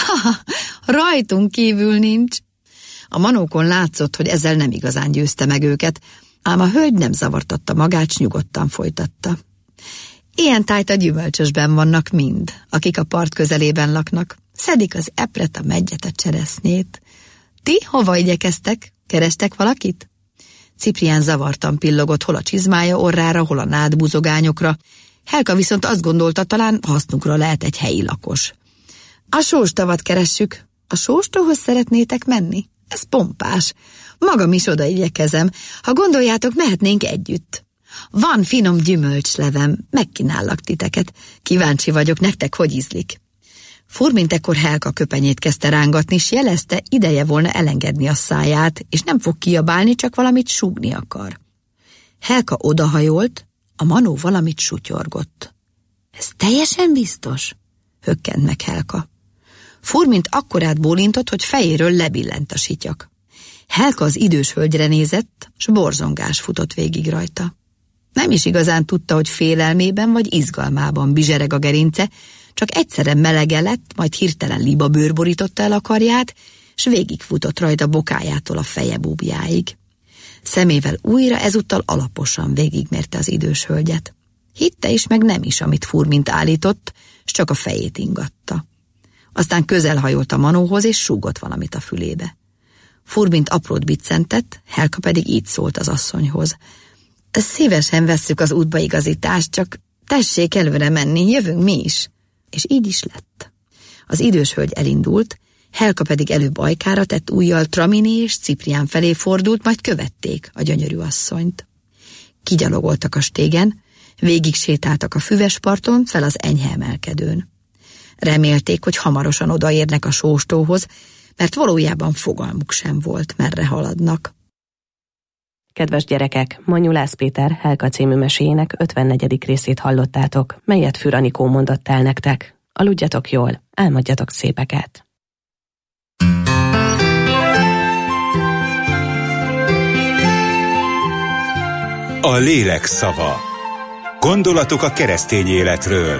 rajtunk kívül nincs. A manókon látszott, hogy ezzel nem igazán győzte meg őket, ám a hölgy nem zavartatta magát, s nyugodtan folytatta. Ilyen tájt a gyümölcsösben vannak mind, akik a part közelében laknak. Szedik az epret, a meggyet, a cseresznyét. Ti hova igyekeztek? Kerestek valakit? Ciprián zavartan pillogott hol a csizmája orrára, hol a nádbúzogányokra. Helka viszont azt gondolta, talán hasznukra lehet egy helyi lakos. A sóstavat keressük. A sóstóhoz szeretnétek menni? Ez pompás. Magam is oda igyekezem. Ha gondoljátok, mehetnénk együtt. Van finom gyümölcslevem, megkínállak titeket. Kíváncsi vagyok, nektek hogy ízlik. Furmint ekkor Helka köpenyét kezdte rángatni, s jelezte, ideje volna elengedni a száját, és nem fog kiabálni, csak valamit súgni akar. Helka odahajolt, a manó valamit sutyorgott. Ez teljesen biztos? Hökkent meg Helka. Furmint akkorát bólintott, hogy fejéről lebillent a sityak. Helka az idős hölgyre nézett, s borzongás futott végig rajta. Nem is igazán tudta, hogy félelmében vagy izgalmában bizsereg a gerince, csak egyszerre melege lett, majd hirtelen libabőr borította el a karját, s végigfutott rajta bokájától a feje búbjáig. Szemével újra ezúttal alaposan végigmérte az idős hölgyet. Hitte is, meg nem is, amit Furmint állított, s csak a fejét ingatta. Aztán közelhajolt a manóhoz, és súgott valamit a fülébe. Furmint aprót biccentett, Helka pedig így szólt az asszonyhoz. Szívesen vesszük az útbaigazítást, csak tessék előre menni, jövünk mi is. És így is lett. Az idős hölgy elindult, Helka pedig előbb ajkára tett ujjal Tramini és Ciprián felé fordult, majd követték a gyönyörű asszonyt. Kigyalogoltak a stégen, végig sétáltak a füves parton, fel az enyhe emelkedőn. Remélték, hogy hamarosan odaérnek a sóstóhoz, mert valójában fogalmuk sem volt, merre haladnak. Kedves gyerekek, ma Nyulász Péter Helka című meséjének 54. részét hallottátok, melyet Für Anikó mondott el nektek. Aludjatok jól, álmodjatok szépeket! A lélek szava. Gondolatok a keresztény életről.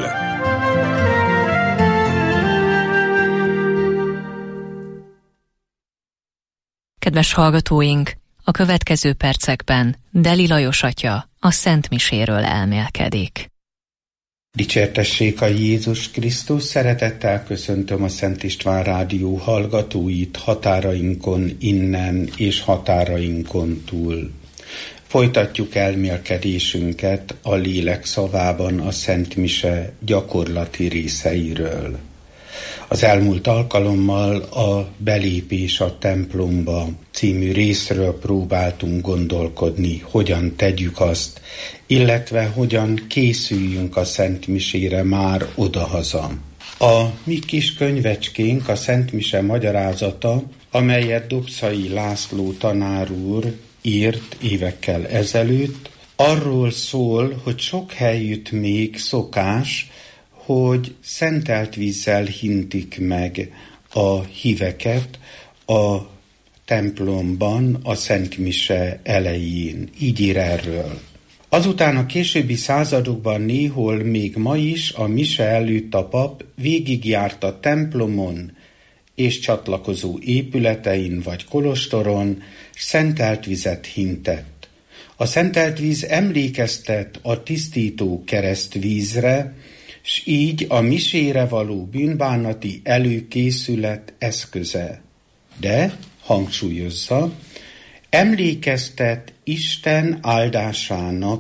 Kedves hallgatóink, a következő percekben Deli Lajos atya a Szent Miséről elmélkedik. Dicsértessék a Jézus Krisztus, szeretettel köszöntöm a Szent István Rádió hallgatóit határainkon innen és határainkon túl. Folytatjuk elmélkedésünket a lélek szavában a Szent Mise gyakorlati részeiről. Az elmúlt alkalommal a Belépés a templomba című részről próbáltunk gondolkodni, hogyan tegyük azt, illetve hogyan készüljünk a Szent Misére már odahaza. A mi kis könyvecskénk, a Szent Mise magyarázata, amelyet Dobszai László tanár úr írt évekkel ezelőtt, arról szól, hogy sok helyütt még szokás, hogy szentelt vízzel hintik meg a híveket a templomban a Szent Mise elején. Így ír erről. Azután a későbbi századokban néhol még ma is a mise előtt a pap végigjárt a templomon és csatlakozó épületein vagy kolostoron, szentelt vizet hintett. A szentelt víz emlékeztet a tisztító keresztvízre, s így a misére való bűnbánati előkészület eszköze. De, hangsúlyozza, emlékeztet Isten áldásának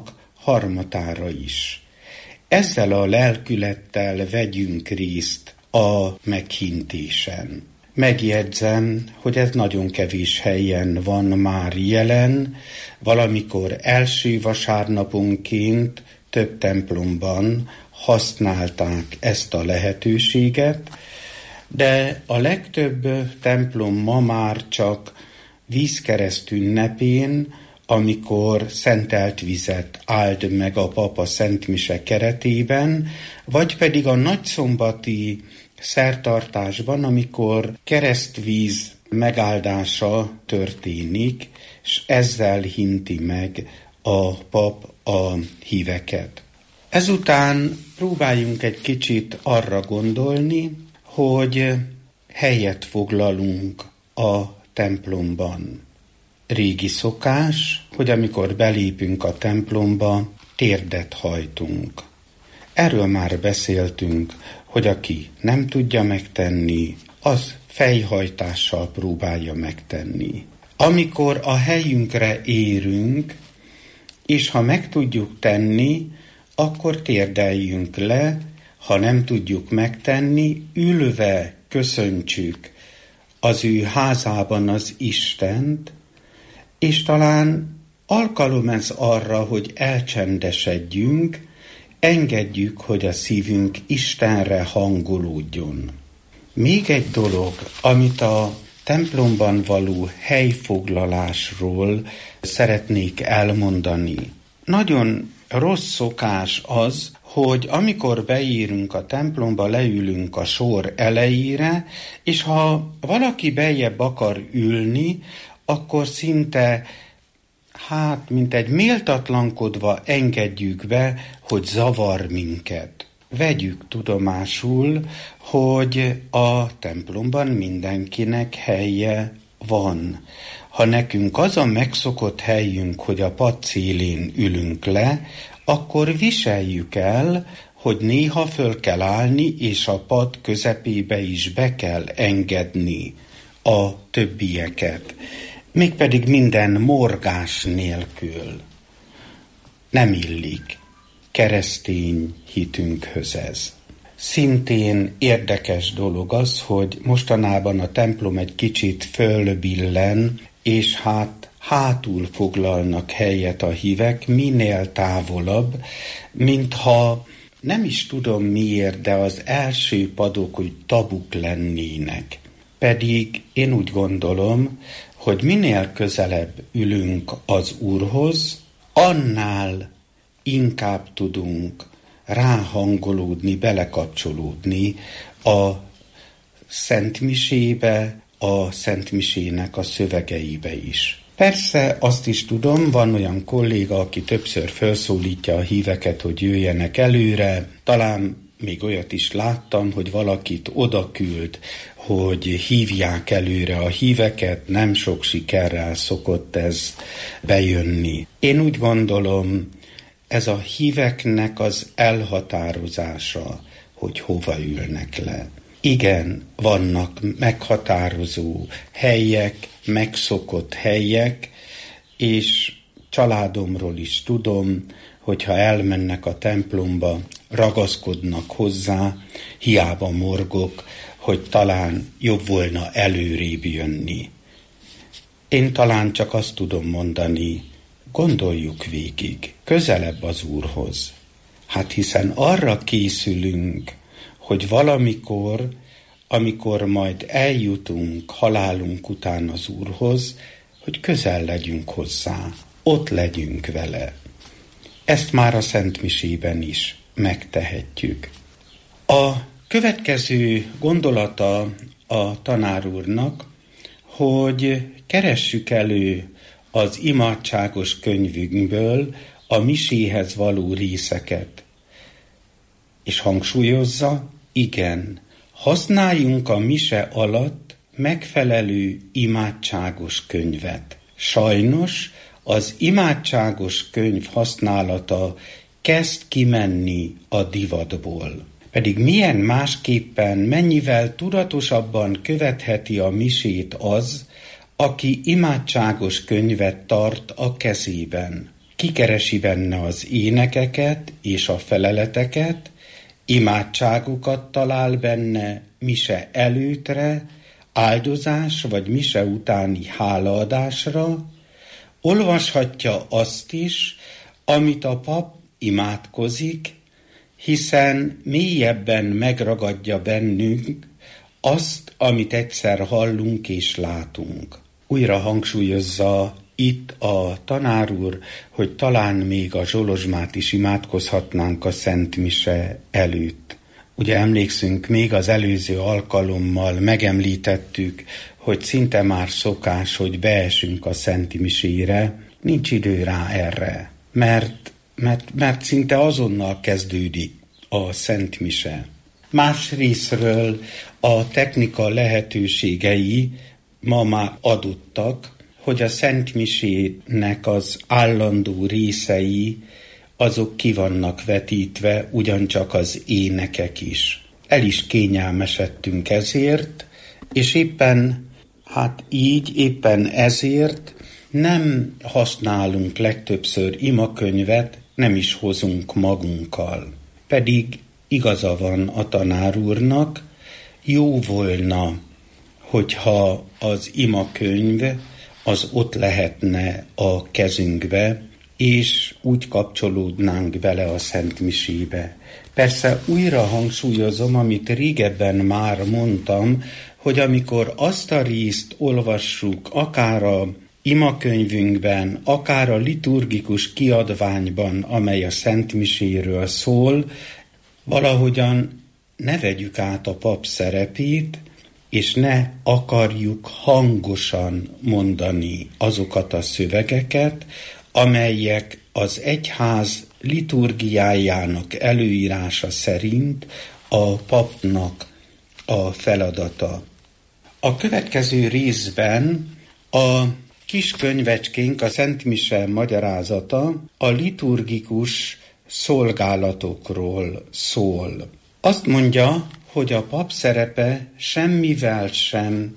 harmatára is. Ezzel a lelkülettel vegyünk részt a meghintésen. Megjegyzem, hogy ez nagyon kevés helyen van már jelen, valamikor első vasárnaponként több templomban használták ezt a lehetőséget, de a legtöbb templom ma már csak vízkereszt ünnepén, amikor szentelt vizet áld meg a pap a szentmise keretében, vagy pedig a nagyszombati szertartásban, amikor keresztvíz megáldása történik, és ezzel hinti meg a pap a híveket. Ezután próbáljunk egy kicsit arra gondolni, hogy helyet foglalunk a templomban. Régi szokás, hogy amikor belépünk a templomba, térdet hajtunk. Erről már beszéltünk, hogy aki nem tudja megtenni, az fejhajtással próbálja megtenni. Amikor a helyünkre érünk, és ha meg tudjuk tenni, akkor térdeljünk le, ha nem tudjuk megtenni, ülve köszöntsük az ő házában az Istent, és talán alkalom ez arra, hogy elcsendesedjünk, engedjük, hogy a szívünk Istenre hangolódjon. Még egy dolog, amit a templomban való helyfoglalásról szeretnék elmondani. Nagyon rossz szokás az, hogy amikor beírunk a templomba, leülünk a sor elejére, és ha valaki beljebb akar ülni, akkor szinte, mint egy méltatlankodva engedjük be, hogy zavar minket. Vegyük tudomásul, hogy a templomban mindenkinek helye van. Ha nekünk az a megszokott helyünk, hogy a pad szélén ülünk le, akkor viseljük el, hogy néha föl kell állni, és a pad közepébe is be kell engedni a többieket. Mégpedig minden morgás nélkül. Nem illik keresztény hitünkhöz ez. Szintén érdekes dolog az, hogy mostanában a templom egy kicsit fölbillen, és hátul foglalnak helyet a hívek, minél távolabb, mintha nem is tudom miért, de az első padok úgy tabuk lennének. Pedig én úgy gondolom, hogy minél közelebb ülünk az Úrhoz, annál inkább tudunk ráhangolódni, belekapcsolódni a szentmisébe, a szentmisének a szövegeibe is. Persze azt is tudom, van olyan kolléga, aki többször felszólítja a híveket, hogy jöjjenek előre. Talán még olyat is láttam, hogy valakit odaküld, hogy hívják előre a híveket, nem sok sikerrel szokott ez bejönni. Én úgy gondolom, ez a híveknek az elhatározása, hogy hova ülnek le. Igen, vannak meghatározó helyek, megszokott helyek, és családomról is tudom, hogyha elmennek a templomba, ragaszkodnak hozzá, hiába morgok, hogy talán jobb volna előrébb jönni. Én talán csak azt tudom mondani, gondoljuk végig, közelebb az Úrhoz. Hiszen arra készülünk, hogy valamikor, amikor majd eljutunk halálunk után az Úrhoz, hogy közel legyünk hozzá, ott legyünk vele. Ezt már a szentmisében is megtehetjük. A következő gondolata a tanár úrnak, hogy keressük elő az imádságos könyvünkből a miséhez való részeket. És hangsúlyozza, igen, használjunk a mise alatt megfelelő imádságos könyvet. Sajnos az imádságos könyv használata kezd kimenni a divatból. Pedig milyen másképpen, mennyivel tudatosabban követheti a misét az, aki imádságos könyvet tart a kezében. kikeresi benne az énekeket és a feleleteket, imádságokat talál benne mise előttre, áldozás vagy mise utáni hálaadásra, olvashatja azt is, amit a pap imádkozik, hiszen mélyebben megragadja bennünk azt, amit egyszer hallunk és látunk. Újra hangsúlyozza itt a tanár úr, hogy talán még a zsolozsmát is imádkozhatnánk a Szent Mise előtt. Ugye emlékszünk, még az előző alkalommal megemlítettük, hogy szinte már szokás, hogy beesünk a Szent Misére, nincs idő rá erre, mert szinte azonnal kezdődik a Szent Mise. Másrészről a technika lehetőségei ma már adottak, hogy a Szent Misének az állandó részei, azok ki vannak vetítve, ugyancsak az énekek is. El is kényelmesedtünk ezért, és éppen ezért nem használunk legtöbbször imakönyvet, nem is hozunk magunkkal. Pedig igaza van a tanár úrnak, jó volna, hogyha az imakönyv az ott lehetne a kezünkbe, és úgy kapcsolódnánk bele a Szent Misébe. Persze újra hangsúlyozom, amit régebben már mondtam, hogy amikor azt a részt olvassuk, akár a imakönyvünkben, akár a liturgikus kiadványban, amely a Szent Miséről szól, valahogyan ne vegyük át a pap szerepét, és ne akarjuk hangosan mondani azokat a szövegeket, amelyek az egyház liturgiájának előírása szerint a papnak a feladata. A következő részben a kis könyvecskénk, a Szent Mise magyarázata a liturgikus szolgálatokról szól. Azt mondja, hogy a pap szerepe semmivel sem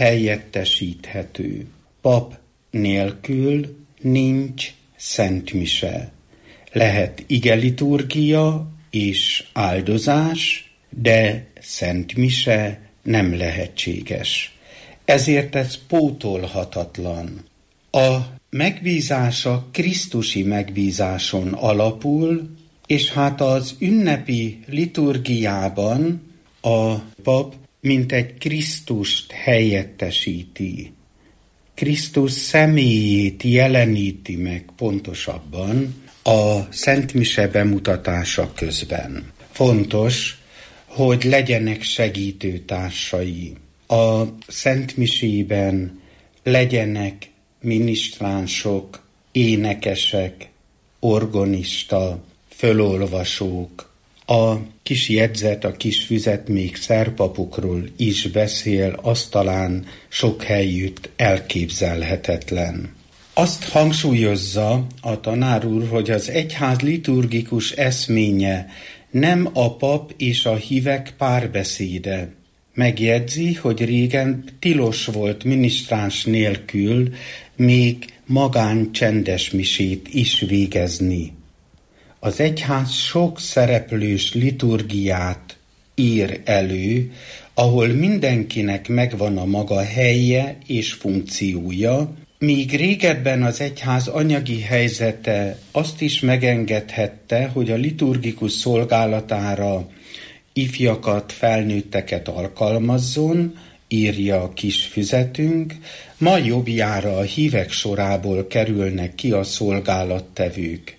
helyettesíthető. Pap nélkül nincs Szent Mise. Lehet igeliturgia és áldozás, de Szent Mise nem lehetséges. Ezért ez pótolhatatlan. A megbízása krisztusi megbízáson alapul, és hát az ünnepi liturgiában a pap mint egy Krisztust helyettesíti. Krisztus személyét jeleníti meg pontosabban a Szent Mise bemutatása közben. Fontos, hogy legyenek segítőtársai. A Szent Misében legyenek minisztránsok, énekesek, orgonista, fölolvasók. A kis jegyzet, a kis füzet még szerpapokról is beszél, az talán sok helyütt elképzelhetetlen. Azt hangsúlyozza a tanár úr, hogy az egyház liturgikus eszménye nem a pap és a hívek párbeszéde. Megjegyzi, hogy régen tilos volt minisztráns nélkül még magán csendes misét is végezni. Az egyház sok szereplős liturgiát ír elő, ahol mindenkinek megvan a maga helye és funkciója, míg régebben az egyház anyagi helyzete azt is megengedhette, hogy a liturgikus szolgálatára ifjakat, felnőtteket alkalmazzon, írja a kis füzetünk, ma jobbjára a hívek sorából kerülnek ki a szolgálattevők.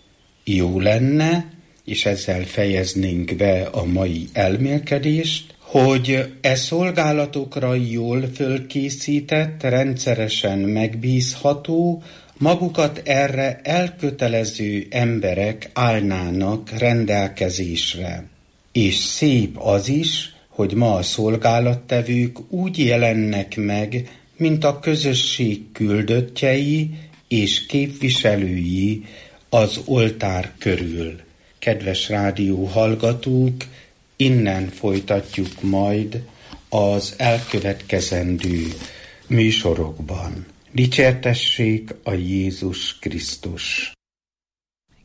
Jó lenne, és ezzel fejeznénk be a mai elmélkedést, hogy szolgálatokra jól fölkészített, rendszeresen megbízható, magukat erre elkötelező emberek állnának rendelkezésre. És szép az is, hogy ma a szolgálattevők úgy jelennek meg, mint a közösség küldöttjei és képviselői az oltár körül. Kedves rádió hallgatók, innen folytatjuk majd az elkövetkezendő műsorokban. Dicsértessék a Jézus Krisztus!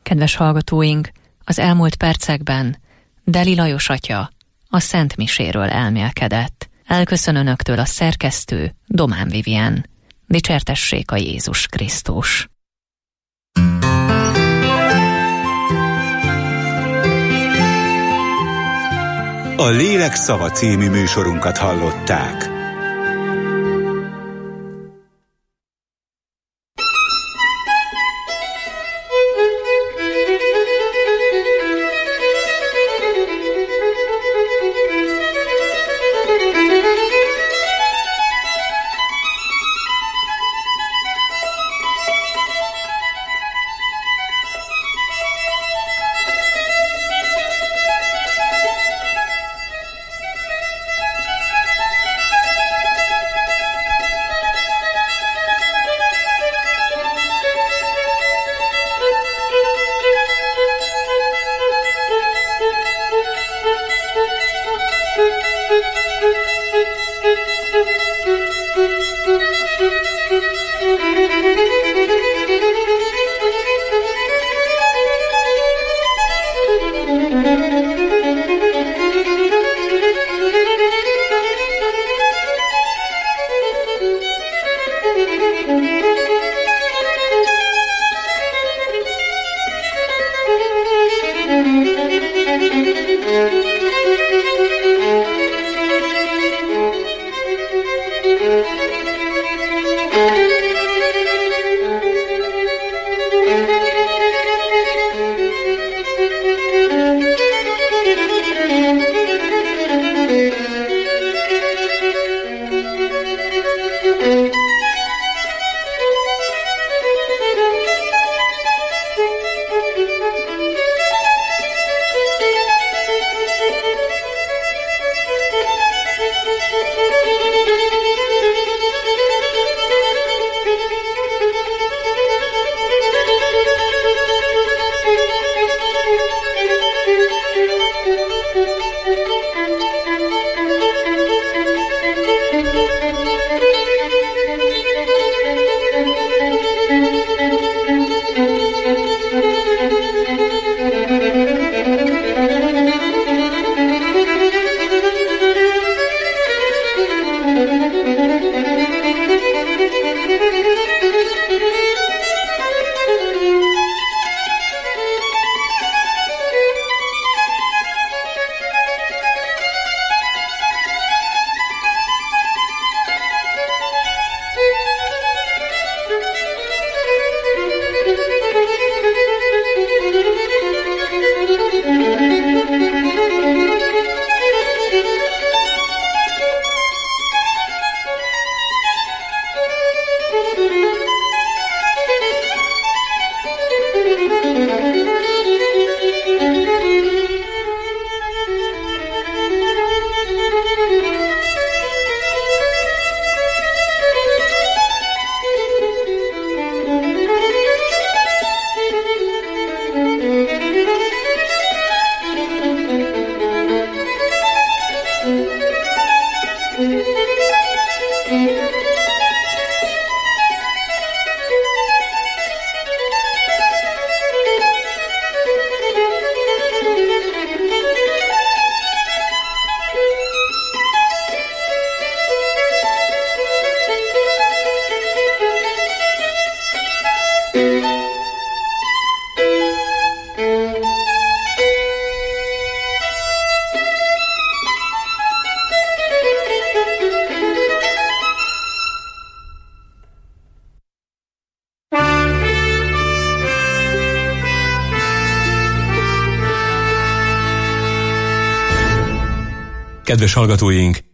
Kedves hallgatóink, az elmúlt percekben Deli Lajos atya a Szent Miséről elmélkedett. Elköszön önöktől a szerkesztő Domán Vivien. Dicsértessék a Jézus Krisztus! A Lélek Szava című műsorunkat hallották. Kedves hallgatóink,